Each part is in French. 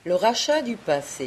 Le rachat du passé.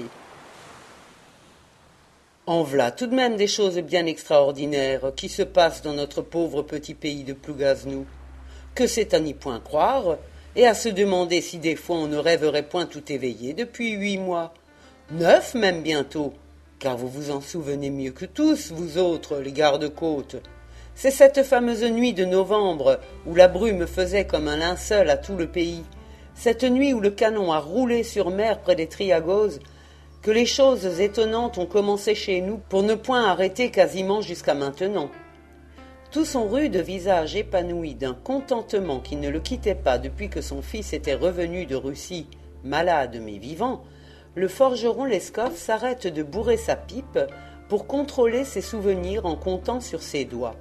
En v'là tout de même des choses bien extraordinaires qui se passent dans notre pauvre petit pays de Plougaznou, que c'est à n'y point croire, et à se demander si des fois on ne rêverait point tout éveillé depuis 8 mois, 9 même bientôt, car vous vous en souvenez mieux que tous, vous autres, les gardes-côtes. C'est cette fameuse nuit de novembre où la brume faisait comme un linceul à tout le pays, cette nuit où le canon a roulé sur mer près des Triagos, que les choses étonnantes ont commencé chez nous pour ne point arrêter quasiment jusqu'à maintenant. Tout son rude visage épanoui d'un contentement qui ne le quittait pas depuis que son fils était revenu de Russie, malade mais vivant, le forgeron Lescoff s'arrête de bourrer sa pipe pour contrôler ses souvenirs en comptant sur ses doigts.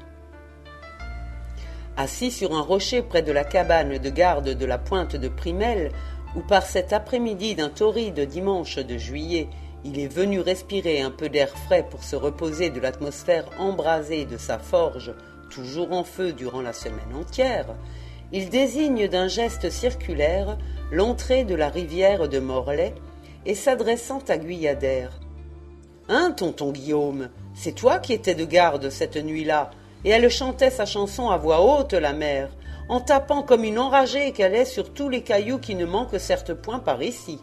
Assis sur un rocher près de la cabane de garde de la pointe de Primel, où par cet après-midi d'un torride dimanche de juillet, il est venu respirer un peu d'air frais pour se reposer de l'atmosphère embrasée de sa forge, toujours en feu durant la semaine entière, il désigne d'un geste circulaire l'entrée de la rivière de Morlaix et s'adressant à Guyader. « Hein, tonton Guillaume, c'est toi qui étais de garde cette nuit-là ?» Et elle chantait sa chanson à voix haute, la mère, en tapant comme une enragée qu'elle est sur tous les cailloux qui ne manquent certes point par ici.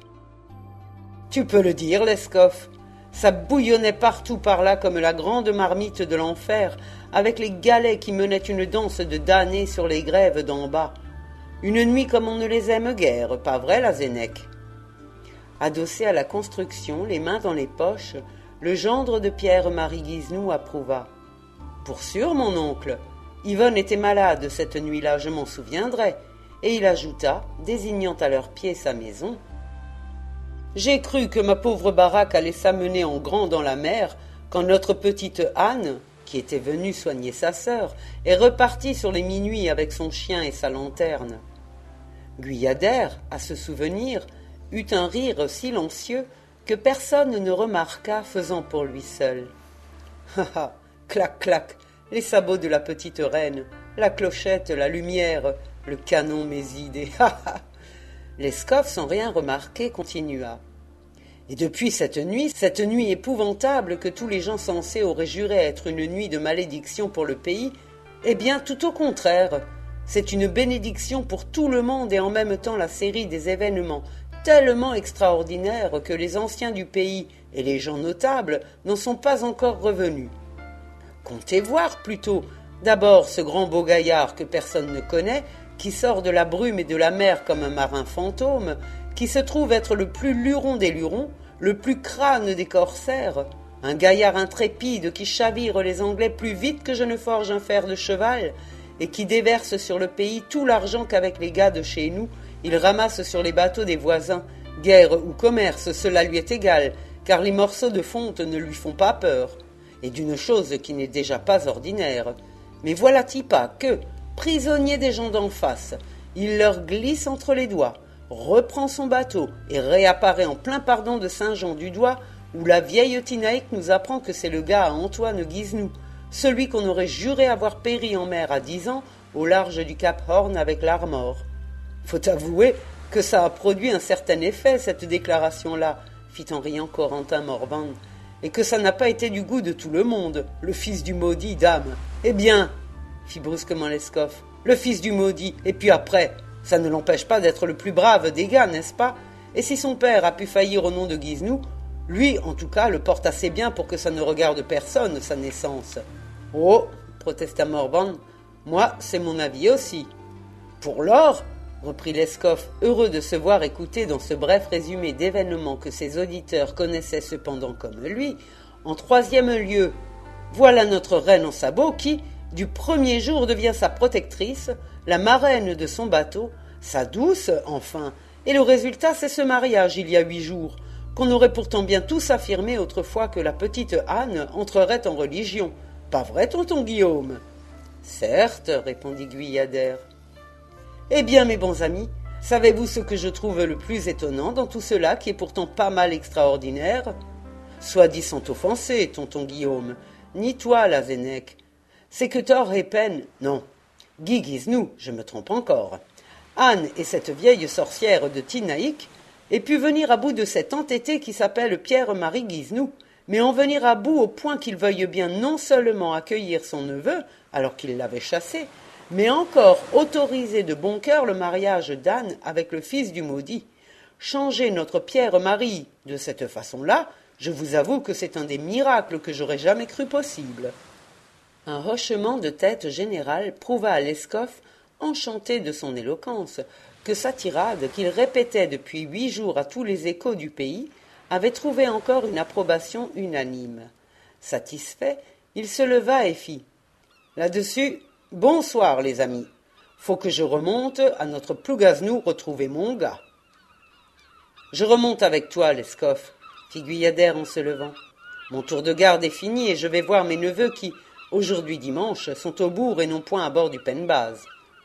Tu peux le dire, Lescoff, ça bouillonnait partout par là comme la grande marmite de l'enfer, avec les galets qui menaient une danse de damnés sur les grèves d'en bas. Une nuit comme on ne les aime guère, pas vrai, la Zénèque? Adossé à la construction, les mains dans les poches, le gendre de Pierre-Marie Guisnou approuva. Pour sûr, mon oncle, Yvonne était malade cette nuit-là, je m'en souviendrai, et il ajouta, désignant à leurs pieds sa maison. J'ai cru que ma pauvre baraque allait s'amener en grand dans la mer, quand notre petite Anne, qui était venue soigner sa sœur, est repartie sur les minuits avec son chien et sa lanterne. Guyader, à ce souvenir, eut un rire silencieux que personne ne remarqua faisant pour lui seul. Ha ha! Clac, clac, les sabots de la petite reine, la clochette, la lumière, le canon mes idées, ha ha. Lescoff, sans rien remarquer, continua. Et depuis cette nuit épouvantable que tous les gens censés auraient juré être une nuit de malédiction pour le pays, eh bien, tout au contraire, c'est une bénédiction pour tout le monde et en même temps la série des événements tellement extraordinaires que les anciens du pays et les gens notables n'en sont pas encore revenus. Comptez voir plutôt, d'abord ce grand beau gaillard que personne ne connaît, qui sort de la brume et de la mer comme un marin fantôme, qui se trouve être le plus luron des lurons, le plus crâne des corsaires, un gaillard intrépide qui chavire les Anglais plus vite que je ne forge un fer de cheval, et qui déverse sur le pays tout l'argent qu'avec les gars de chez nous, il ramasse sur les bateaux des voisins. Guerre ou commerce, cela lui est égal, car les morceaux de fonte ne lui font pas peur. Et d'une chose qui n'est déjà pas ordinaire. Mais voilà-t-il pas que, prisonnier des gens d'en face, il leur glisse entre les doigts, reprend son bateau et réapparaît en plein pardon de Saint-Jean-du-Doigt, où la vieille Tinaïque nous apprend que c'est le gars à Antoine Guisnou, celui qu'on aurait juré avoir péri en mer à 10 ans, au large du Cap Horn avec l'Armor. Faut avouer que ça a produit un certain effet, cette déclaration-là, fit en riant Corentin Morvan, et que ça n'a pas été du goût de tout le monde, le fils du maudit, dame. Eh bien, fit brusquement Lescoff, le fils du maudit, et puis après, ça ne l'empêche pas d'être le plus brave des gars, n'est-ce pas? Et si son père a pu faillir au nom de Guisnou, lui, en tout cas, le porte assez bien pour que ça ne regarde personne, sa naissance. Oh, protesta Morvan, moi, c'est mon avis aussi. Pour l'or, reprit Lescoff, heureux de se voir écouter dans ce bref résumé d'événements que ses auditeurs connaissaient cependant comme lui, en troisième lieu, voilà notre reine en sabots qui, du premier jour, devient sa protectrice, la marraine de son bateau, sa douce, enfin, et le résultat, c'est ce mariage il y a 8 jours, qu'on aurait pourtant bien tous affirmé autrefois que la petite Anne entrerait en religion. Pas vrai, tonton Guillaume? Certes, répondit Guyader. Eh bien, mes bons amis, savez-vous ce que je trouve le plus étonnant dans tout cela, qui est pourtant pas mal extraordinaire? Soit dit sans t'offenser, tonton Guillaume, ni toi, la Zénèque. C'est que Thor et Pen, non, Guy Guisnou, je me trompe encore, Anne et cette vieille sorcière de Tinaïque ait pu venir à bout de cet entêté qui s'appelle Pierre-Marie Guisenou, mais en venir à bout au point qu'il veuille bien non seulement accueillir son neveu, alors qu'il l'avait chassé, mais encore autoriser de bon cœur le mariage d'Anne avec le fils du maudit. Changer notre Pierre-Marie de cette façon-là, je vous avoue que c'est un des miracles que j'aurais jamais cru possible. » Un hochement de tête général prouva à Lescoff, enchanté de son éloquence, que sa tirade, qu'il répétait depuis 8 jours à tous les échos du pays, avait trouvé encore une approbation unanime. Satisfait, il se leva et fit « Là-dessus, bonsoir les amis. Faut que je remonte à notre Plougaznou retrouver mon gars. » « Je remonte avec toi, Lescoff, » fit Guyader en se levant. « Mon tour de garde est fini et je vais voir mes neveux qui, aujourd'hui dimanche, sont au bourg et non point à bord du Penbaz. »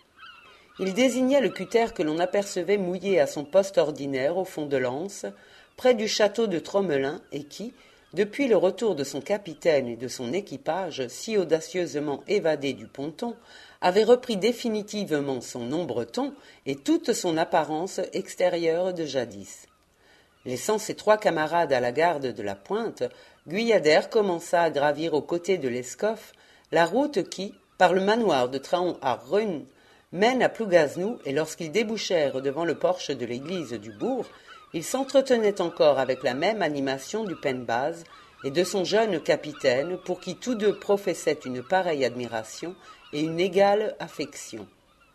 Il désignait le cutter que l'on apercevait mouillé à son poste ordinaire au fond de l'Anse, près du château de Tromelin, et qui, depuis le retour de son capitaine et de son équipage si audacieusement évadé du ponton, avait repris définitivement son nom breton et toute son apparence extérieure de jadis. Laissant ses 3 camarades à la garde de la pointe, Guyader commença à gravir aux côtés de Lescoff la route qui, par le manoir de Traon à Run, mène à Plougaznou, et lorsqu'ils débouchèrent devant le porche de l'église du bourg, ils s'entretenaient encore avec la même animation du Penbaz et de son jeune capitaine, pour qui tous deux professaient une pareille admiration et une égale affection.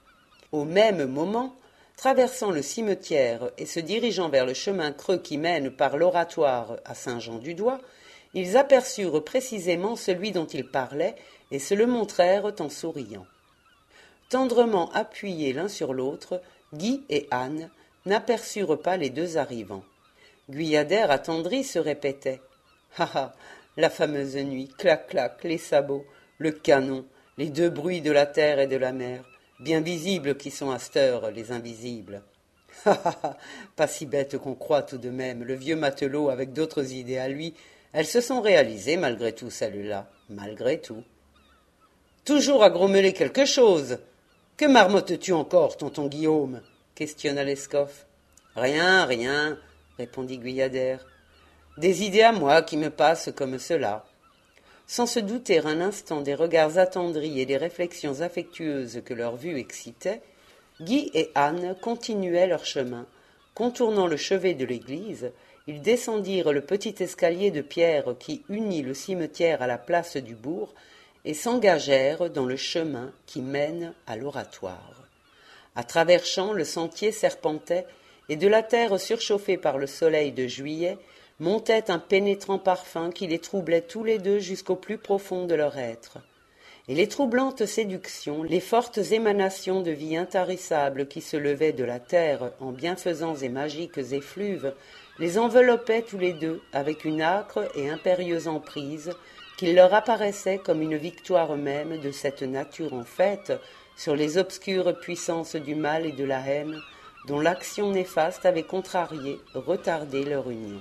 Au même moment, traversant le cimetière et se dirigeant vers le chemin creux qui mène par l'oratoire à Saint-Jean-du-Doigt, ils aperçurent précisément celui dont ils parlaient et se le montrèrent en souriant. Tendrement appuyés l'un sur l'autre, Guy et Anne n'aperçurent pas les 2 arrivants. Guyader, attendri, se répétait « Ah ah, la fameuse nuit, clac-clac, les sabots, le canon, les 2 bruits de la terre et de la mer, bien visibles qui sont à cette heure les invisibles. Ha ha ha, pas si bête qu'on croit tout de même, le vieux matelot avec d'autres idées à lui, elles se sont réalisées malgré tout, celles-là, malgré tout. Toujours à grommeler quelque chose. Que marmottes-tu encore, tonton Guillaume ? Questionna Lescoff. Rien, rien, répondit Guyader. Des idées à moi qui me passent comme cela. Sans se douter un instant des regards attendris et des réflexions affectueuses que leur vue excitait, Guy et Anne continuaient leur chemin. Contournant le chevet de l'église, ils descendirent le petit escalier de pierre qui unit le cimetière à la place du bourg et s'engagèrent dans le chemin qui mène à l'oratoire. À travers champs, le sentier serpentait, et de la terre surchauffée par le soleil de juillet montait un pénétrant parfum qui les troublait tous les 2 jusqu'au plus profond de leur être. Et les troublantes séductions, les fortes émanations de vie intarissable qui se levaient de la terre en bienfaisants et magiques effluves, les enveloppaient tous les 2 avec une âcre et impérieuse emprise qu'il leur apparaissait comme une victoire même de cette nature en fête sur les obscures puissances du mal et de la haine dont l'action néfaste avait contrarié, retardé leur union.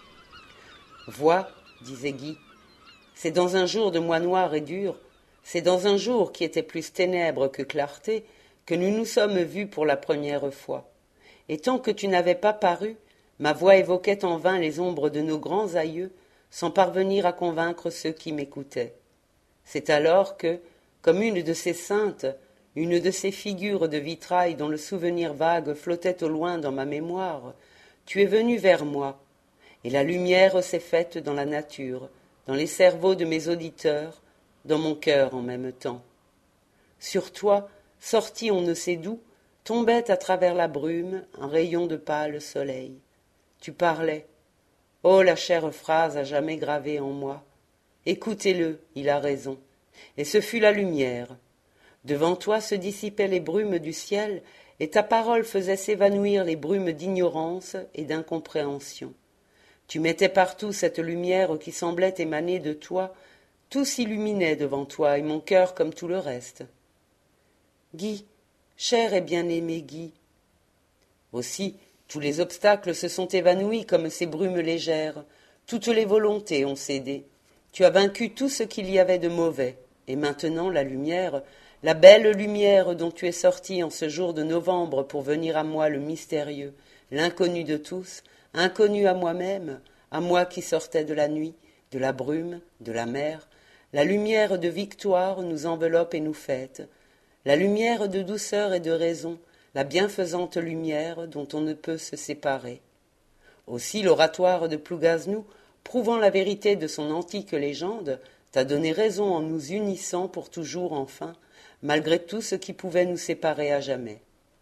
« Vois, disait Guy, c'est dans un jour de mois noir et dur, c'est dans un jour qui était plus ténèbres que clarté, que nous nous sommes vus pour la première fois. Et tant que tu n'avais pas paru, ma voix évoquait en vain les ombres de nos grands aïeux, sans parvenir à convaincre ceux qui m'écoutaient. C'est alors que, comme une de ces saintes, une de ces figures de vitrail dont le souvenir vague flottait au loin dans ma mémoire, tu es venu vers moi, et la lumière s'est faite dans la nature, dans les cerveaux de mes auditeurs, dans mon cœur en même temps. Sur toi, sorti on ne sait d'où, tombait à travers la brume un rayon de pâle soleil. Tu parlais. Oh, la chère phrase à jamais gravée en moi. Écoutez-le, il a raison. Et ce fut la lumière. Devant toi se dissipaient les brumes du ciel, et ta parole faisait s'évanouir les brumes d'ignorance et d'incompréhension. Tu mettais partout cette lumière qui semblait émaner de toi, tout s'illuminait devant toi, et mon cœur comme tout le reste. Guy, cher et bien-aimé Guy. Aussi, tous les obstacles se sont évanouis comme ces brumes légères, toutes les volontés ont cédé. Tu as vaincu tout ce qu'il y avait de mauvais, et maintenant la lumière, la belle lumière dont tu es sorti en ce jour de novembre pour venir à moi le mystérieux, l'inconnu de tous, Inconnu à moi-même, à moi qui sortais de la nuit, de la brume, de la mer, la lumière de victoire nous enveloppe et nous fête, la lumière de douceur et de raison, la bienfaisante lumière dont on ne peut se séparer. Aussi l'oratoire de Plougaznou, prouvant la vérité de son antique légende, t'a donné raison en nous unissant pour toujours enfin, malgré tout ce qui pouvait nous séparer à jamais.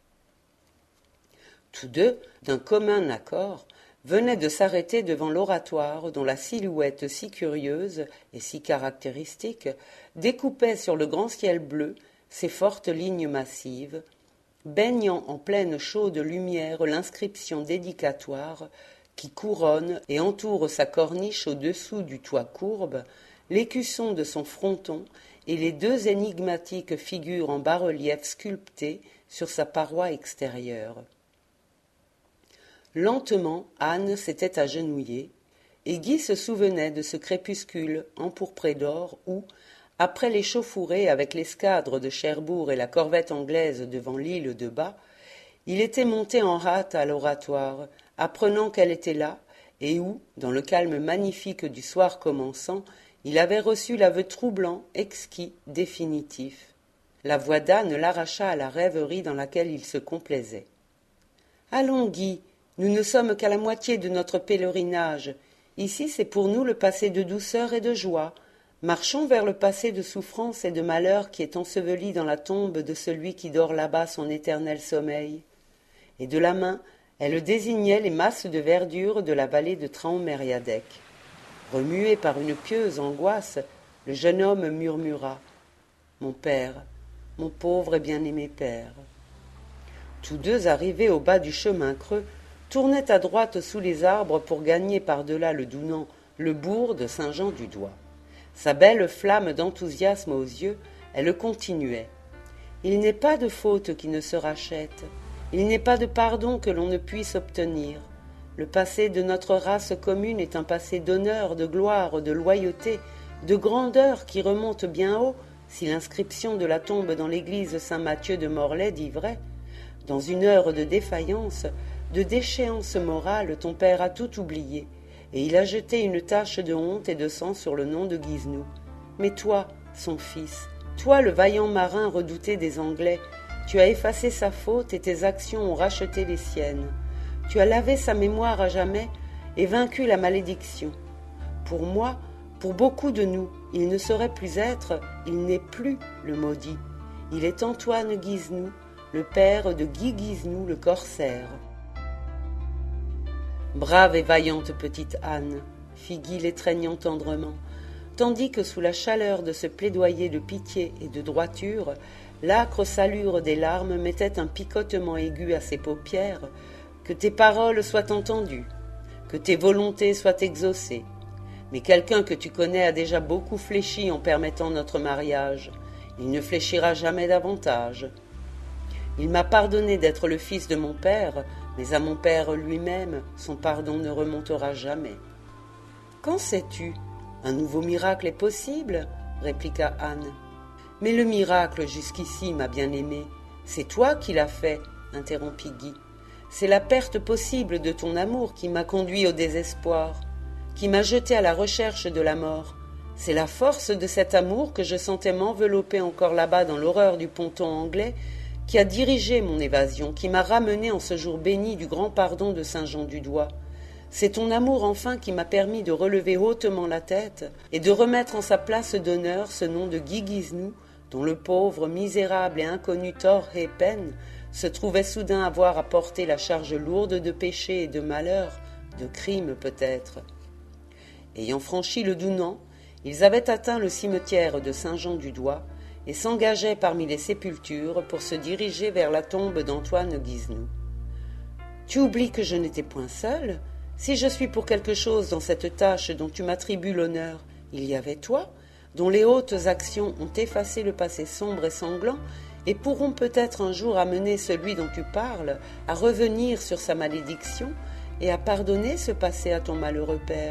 Tous deux, d'un commun accord, venaient de s'arrêter devant l'oratoire dont la silhouette si curieuse et si caractéristique découpait sur le grand ciel bleu ses fortes lignes massives, baignant en pleine chaude lumière l'inscription dédicatoire qui couronne et entoure sa corniche au-dessous du toit courbe, l'écusson de son fronton et les deux énigmatiques figures en bas-relief sculptées sur sa paroi extérieure. Lentement, Anne s'était agenouillée, et Guy se souvenait de ce crépuscule empourpré d'or où, après l'échauffourée avec l'escadre de Cherbourg et la corvette anglaise devant l'île de Bas, il était monté en hâte à l'oratoire, apprenant qu'elle était là, et où, dans le calme magnifique du soir commençant, il avait reçu l'aveu troublant, exquis, définitif. La voix d'Anne l'arracha à la rêverie dans laquelle il se complaisait. « Allons, Guy, nous ne sommes qu'à la moitié de notre pèlerinage. Ici, c'est pour nous le passé de douceur et de joie. Marchons vers le passé de souffrance et de malheur qui est enseveli dans la tombe de celui qui dort là-bas son éternel sommeil. » Et de la main, elle désignait les masses de verdure de la vallée de Traun-Mériadec. Remué par une pieuse angoisse, le jeune homme murmura « Mon père, mon pauvre et bien-aimé père. » Tous deux, arrivés au bas du chemin creux, tournaient à droite sous les arbres pour gagner par-delà le Dounan le bourg de Saint-Jean-du-Doigt. Sa belle flamme d'enthousiasme aux yeux, elle continuait. « Il n'est pas de faute qui ne se rachète. Il n'est pas de pardon que l'on ne puisse obtenir. Le passé de notre race commune est un passé d'honneur, de gloire, de loyauté, de grandeur qui remonte bien haut, si l'inscription de la tombe dans l'église Saint-Mathieu de Morlaix dit vrai. Dans une heure de défaillance, de déchéance morale, ton père a tout oublié, et il a jeté une tache de honte et de sang sur le nom de Guiznou. Mais toi, son fils, toi le vaillant marin redouté des Anglais, tu as effacé sa faute et tes actions ont racheté les siennes. Tu as lavé sa mémoire à jamais et vaincu la malédiction. Pour moi, pour beaucoup de nous, il ne saurait plus être, il n'est plus le maudit. Il est Antoine Guiznou, le père de Guy Guiznou le corsaire. Brave et vaillante petite Anne, fit Guy l'étreignant tendrement, tandis que sous la chaleur de ce plaidoyer de pitié et de droiture, l'âcre salure des larmes mettait un picotement aigu à ses paupières. Que tes paroles soient entendues, que tes volontés soient exaucées. Mais quelqu'un que tu connais a déjà beaucoup fléchi en permettant notre mariage. Il ne fléchira jamais davantage. Il m'a pardonné d'être le fils de mon père, mais à mon père lui-même, son pardon ne remontera jamais. « Qu'en sais-tu ? Un nouveau miracle est possible ?» répliqua Anne. « Mais le miracle jusqu'ici, ma bien-aimée, c'est toi qui l'as fait, » interrompit Guy. « C'est la perte possible de ton amour qui m'a conduit au désespoir, qui m'a jeté à la recherche de la mort. C'est la force de cet amour que je sentais m'envelopper encore là-bas dans l'horreur du ponton anglais qui a dirigé mon évasion, qui m'a ramené en ce jour béni du grand pardon de Saint-Jean-du-Doigt. C'est ton amour enfin qui m'a permis de relever hautement la tête et de remettre en sa place d'honneur ce nom de Guy Guiznou, dont le pauvre, misérable et inconnu tort et peine se trouvait soudain avoir à porter la charge lourde de péché et de malheur, de crime peut-être. Ayant franchi le Dounan, ils avaient atteint le cimetière de Saint-Jean-du-Doigt et s'engageaient parmi les sépultures pour se diriger vers la tombe d'Antoine Guiznou. « Tu oublies que je n'étais point seule. Si je suis pour quelque chose dans cette tâche dont tu m'attribues l'honneur, il y avait toi, dont les hautes actions ont effacé le passé sombre et sanglant, et pourront peut-être un jour amener celui dont tu parles à revenir sur sa malédiction et à pardonner ce passé à ton malheureux père. »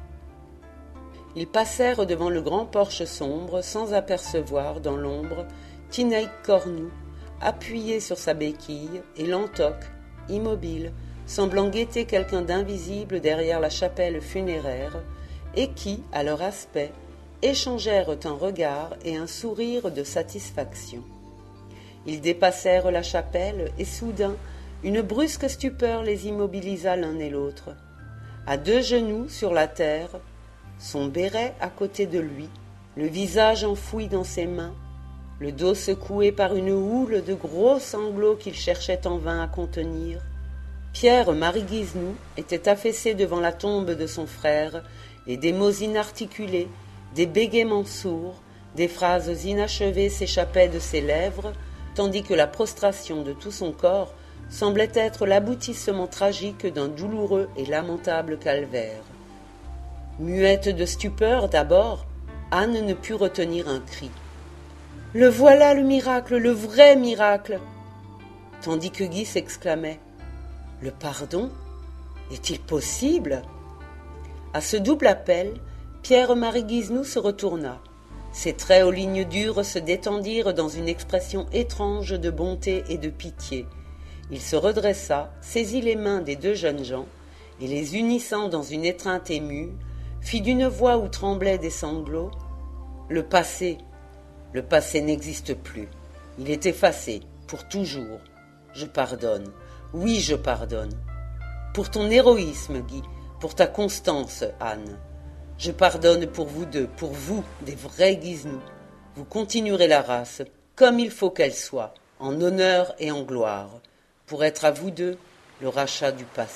Ils passèrent devant le grand porche sombre sans apercevoir, dans l'ombre, Tineit Cornou, appuyé sur sa béquille, et Lantoc, immobile, semblant guetter quelqu'un d'invisible derrière la chapelle funéraire, et qui, à leur aspect, échangèrent un regard et un sourire de satisfaction. Ils dépassèrent la chapelle, et soudain, une brusque stupeur les immobilisa l'un et l'autre. À 2 genoux sur la terre, son béret à côté de lui, le visage enfoui dans ses mains, le dos secoué par une houle de gros sanglots qu'il cherchait en vain à contenir, Pierre-Marie Guisnou était affaissé devant la tombe de son frère, et des mots inarticulés, des bégaiements sourds, des phrases inachevées s'échappaient de ses lèvres, tandis que la prostration de tout son corps semblait être l'aboutissement tragique d'un douloureux et lamentable calvaire. Muette de stupeur d'abord, Anne ne put retenir un cri. « Le voilà le miracle, le vrai miracle !» Tandis que Guy s'exclamait « Le pardon ? Est-il possible ?» À ce double appel, Pierre-Marie Guisnou se retourna. Ses traits aux lignes dures se détendirent dans une expression étrange de bonté et de pitié. Il se redressa, saisit les mains des 2 jeunes gens, et les unissant dans une étreinte émue, fit d'une voix où tremblaient des sanglots « Le passé n'existe plus. Il est effacé, pour toujours. Je pardonne. Oui, je pardonne. Pour ton héroïsme, Guy, pour ta constance, Anne. Je pardonne pour vous 2, pour vous, des vrais Guisnou. Vous continuerez la race, comme il faut qu'elle soit, en honneur et en gloire, pour être à vous 2 le rachat du passé. »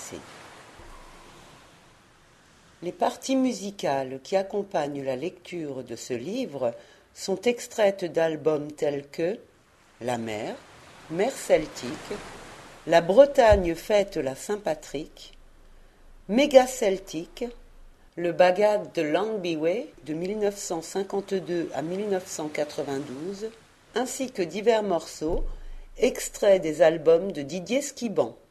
Les parties musicales qui accompagnent la lecture de ce livre sont extraites d'albums tels que La mer, Mer celtique, La Bretagne fête la Saint-Patrick, Méga celtique, Le Bagad de Langbiway de 1952 à 1992, ainsi que divers morceaux extraits des albums de Didier Skiban.